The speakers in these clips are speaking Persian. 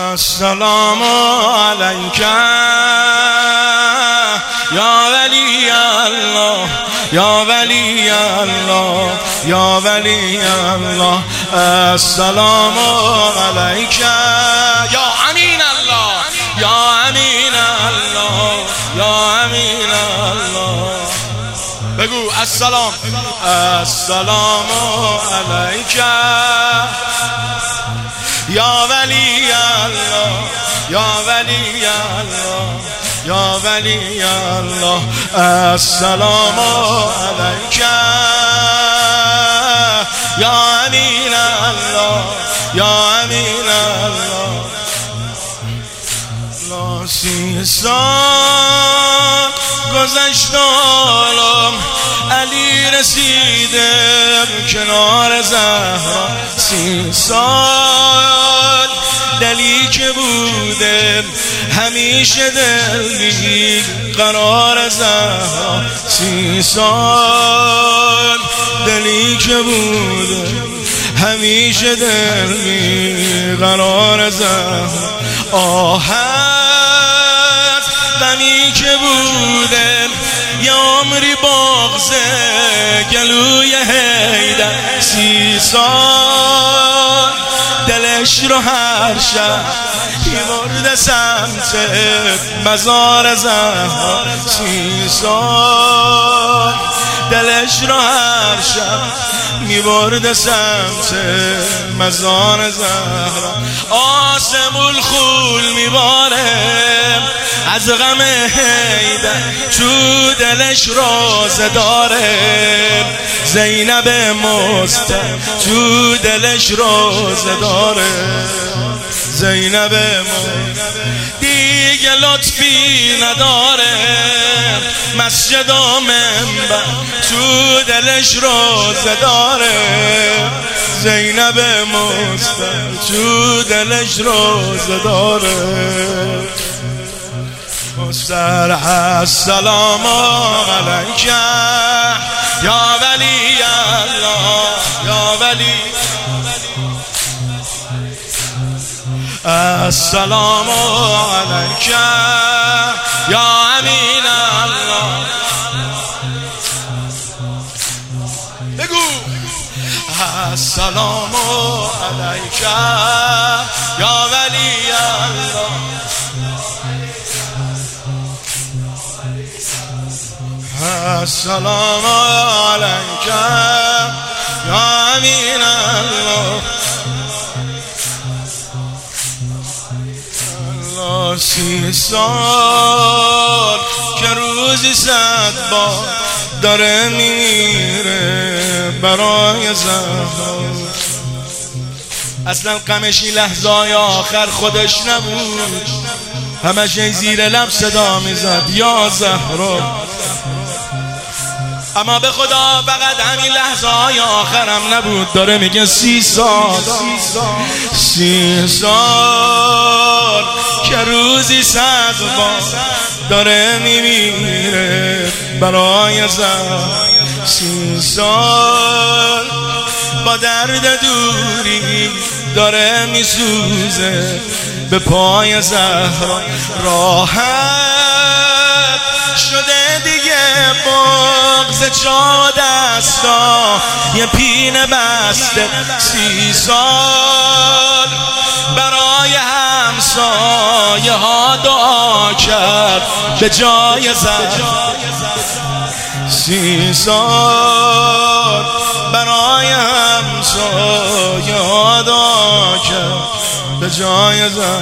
السلام علیک یا ولی الله یا ولی الله یا ولی الله. السلام علیک یا امین الله یا امین الله یا امین الله. بگو السلام علیک یا ولی الله یا ولی الله یا ولی الله. السلام علیک یا امین الله یا امین الله. 30 سال گذشت عالم، علی رسیده کنار زهرا. 30 سال دلی که بوده همیشه دل بی قرار زهرا. 30 سال دلی که بوده همیشه دل بی قرار زهرا. آهت غمی که بوده یه عمری بغضه گلوی حیدر. 30 سال دلش رو هر شب میبرده سمت مزار زهرا. 30 سال دلش رو هر شب میبرده سمت مزار زهرا. آسمون خول میباره از غم حیدر، تو دلش روزه داره زینب مستر، تو دلش روزه داره زینب مستر. دیگه لطفی نداره مسجد و منبر، تو دلش روزه داره زینب مستر، تو دلش روزه داره مستر. السلام علیک یا ولی الله یا ولی. السلام علیک یا امین الله. بگو السلام علیک یا ولی الله. السلام علیک یا امین الله. 30 سال که روزی 100 بار داره میره برای زهرا. اصلا غمش این لحظه‌های آخر خودش نبود، همش زیر لب صدا میزد یا زهرا. اما به خدا فقط همین لحظه های آخرم نبود، داره میگه 30 سال 30 سال که روزی 100 بار داره میمیره برای زهرا. 30 سال با درد دوری داره میسوزه به پای زهرا. راحت شده دیگه بغض چا دستا یه پینه بسته. 30 سال برای همسایه ها دعا کرد به جای زهرا. 30 سال برای همسایه ها دعا کرد به جای زهرا.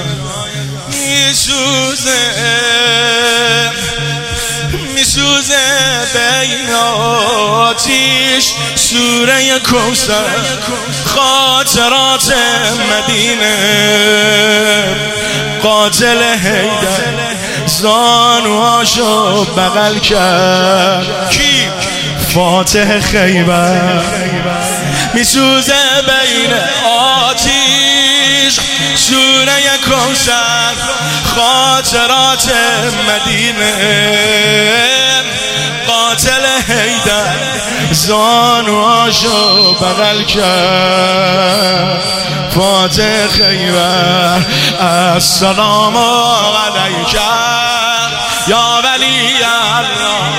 میسوزه بین آتیش سوره کوثر، خاطرات مدینه. قاتل حیدر زانوهاشو بغل کرد، کی؟ فاتح خیبر. میسوزه بین آتیش سوره کوثر، خاطرات مدینه. قاتل حیدر زانوهاشو بغل کرد فاتح خیبر السلام علیک یا ولی الله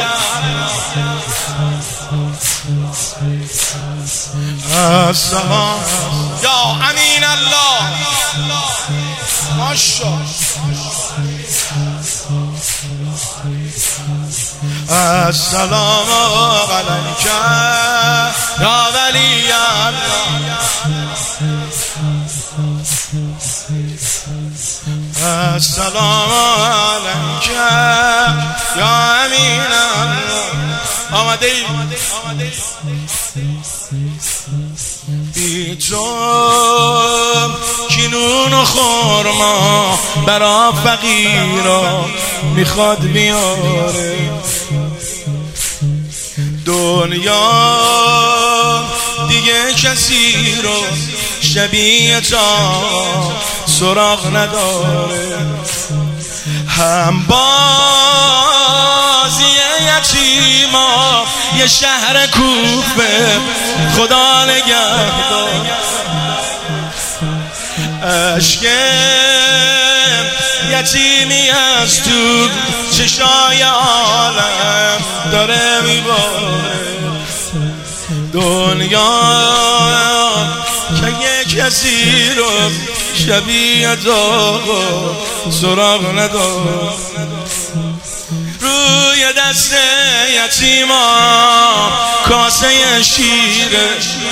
السلام یا امین الله ماشاءالله السلام علیک یا ولی الله السلام علیک یا امین الله آمده ای بی تو کینون و خورما برا فقیرا میخواد بیاره دنیا دیگه کسی رو شبیه تا سراغ نداره هم بازی یتیما یه شهر کوفه خدا نگهدار عشق یتیمی از تو چشای عالم داره میباره دنیا که یه کسی رو شبیه تو سراغ نداره روی دست یتیما کاسه شیره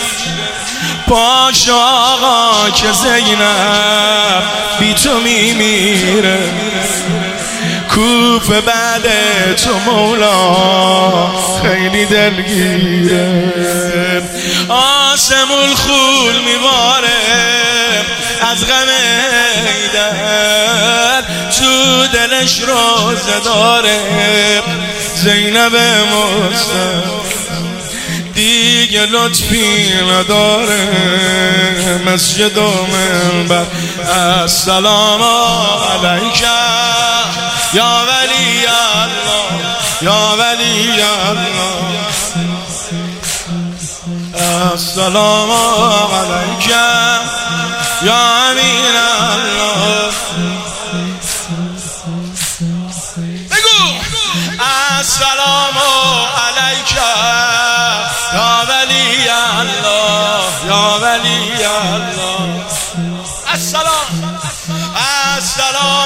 پاش آقا که زینب بی تو میمیره کوفه بعد تو مولا خیلی دلگیره آسمون خول میباره از غم ایدر تو دلش روزه داره زینب مستم دیگه لطفی نداره مسجد و منبر السلام علیک یا ولی الله یا ولی الله السلام علیک یا امین الله بگو السلام علیک یا ولی الله یا ولی الله السلام